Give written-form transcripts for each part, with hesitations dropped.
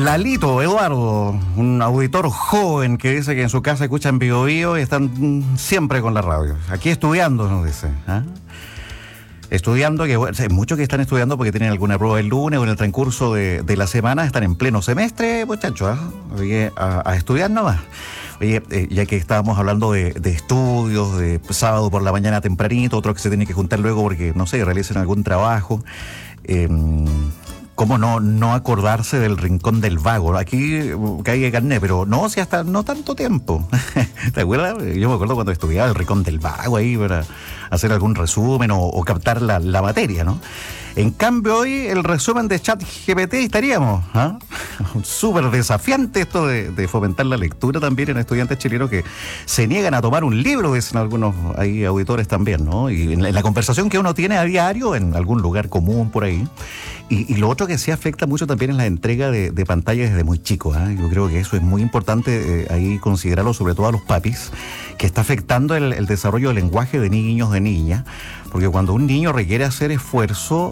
Lalito Eduardo, un auditor joven que dice que en su casa escuchan Bío Bío y están siempre con la radio. Aquí estudiando, nos dice. Estudiando, que bueno, hay muchos que están estudiando porque tienen alguna prueba el lunes o en el transcurso de la semana, están en pleno semestre, muchachos. Oye, a estudiar nomás. Oye, ya que estábamos hablando de estudios, de sábado por la mañana tempranito, otros que se tienen que juntar luego porque, no sé, realicen algún trabajo. ¿Cómo no acordarse del Rincón del Vago? Aquí cae carné, pero no, si hasta no tanto tiempo. ¿Te acuerdas? Yo me acuerdo cuando estudiaba el Rincón del Vago ahí para hacer algún resumen o captar la materia, ¿no? En cambio, hoy el resumen de ChatGPT estaríamos, súper desafiante esto de fomentar la lectura también en estudiantes chilenos que se niegan a tomar un libro, dicen algunos ahí auditores también, ¿no? Y en la conversación que uno tiene a diario, en algún lugar común por ahí. Y lo otro que sí afecta mucho también es la entrega de pantallas desde muy chicos. Yo creo que eso es muy importante ahí considerarlo, sobre todo a los papis, que está afectando el desarrollo del lenguaje de niños, de niñas, porque cuando un niño requiere hacer esfuerzo,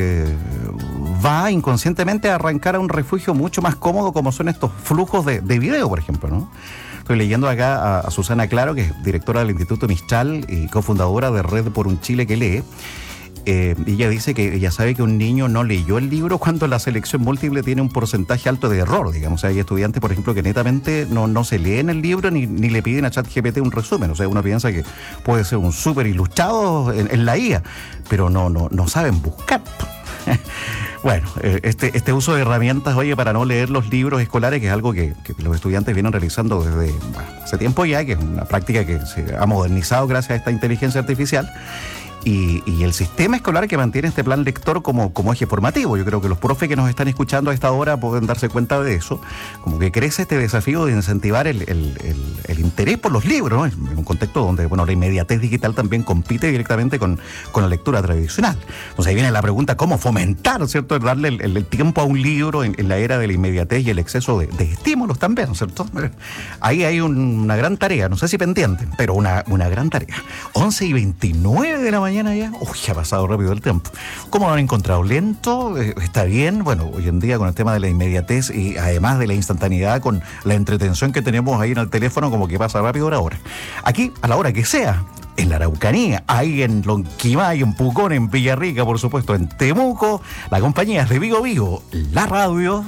va inconscientemente a arrancar a un refugio mucho más cómodo como son estos flujos de video, por ejemplo, ¿no? Estoy leyendo acá a Susana Claro, que es directora del Instituto Mistral y cofundadora de Red por un Chile que lee. Y ella dice que ella sabe que un niño no leyó el libro cuando la selección múltiple tiene un porcentaje alto de error, digamos. O sea, hay estudiantes, por ejemplo, que netamente no se leen el libro ni le piden a ChatGPT un resumen. O sea, uno piensa que puede ser un súper ilustrado en la IA, pero no saben buscar. Bueno, este uso de herramientas, oye, para no leer los libros escolares, que es algo que los estudiantes vienen realizando desde hace tiempo ya, que es una práctica que se ha modernizado gracias a esta inteligencia artificial. Y el sistema escolar que mantiene este plan lector como eje formativo. Yo creo que los profes que nos están escuchando a esta hora pueden darse cuenta de eso, como que crece este desafío de incentivar el interés por los libros, ¿no? En un contexto donde, bueno, la inmediatez digital también compite directamente con la lectura tradicional. Entonces ahí viene la pregunta, ¿cómo fomentar, ¿cierto?, darle el tiempo a un libro en la era de la inmediatez y el exceso de estímulos también, ¿cierto? Ahí hay una gran tarea, no sé si pendiente, pero una gran tarea. 11:29 de la mañana ya. Uy, ha pasado rápido el tiempo. ¿Cómo lo han encontrado? ¿Lento? ¿Está bien? Bueno, hoy en día con el tema de la inmediatez y además de la instantaneidad, con la entretención que tenemos ahí en el teléfono, como que pasa rápido la hora. Aquí, a la hora que sea, en la Araucanía, ahí en Lonquimay, en Pucón, en Villarrica, por supuesto, en Temuco, la compañía es de Bío Bío, la radio.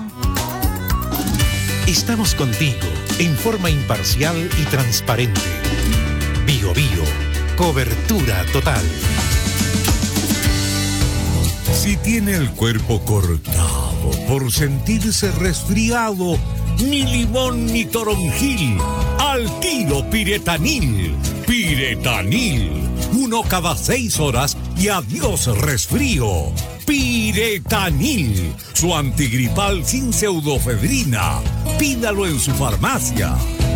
Estamos contigo en forma imparcial y transparente. Bío Bío, cobertura total. Si tiene el cuerpo cortado por sentirse resfriado, ni limón ni toronjil, al tiro Piretanil. Piretanil, 1 cada 6 horas y adiós resfrío. Piretanil, su antigripal sin pseudofedrina. Pídalo en su farmacia.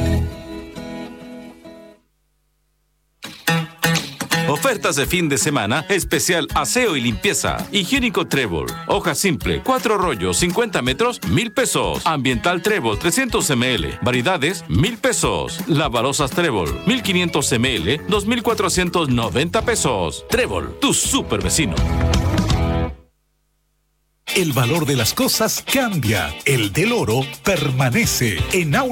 Ofertas de fin de semana, especial aseo y limpieza. Higiénico Trébol, hoja simple, 4 rollos, 50 metros, 1,000 pesos. Ambiental Trébol, 300 ml, variedades, 1,000 pesos. Lavarosas Trébol, 1,500 ml, 2,490 pesos. Trébol, tu super vecino. El valor de las cosas cambia, el del oro permanece. En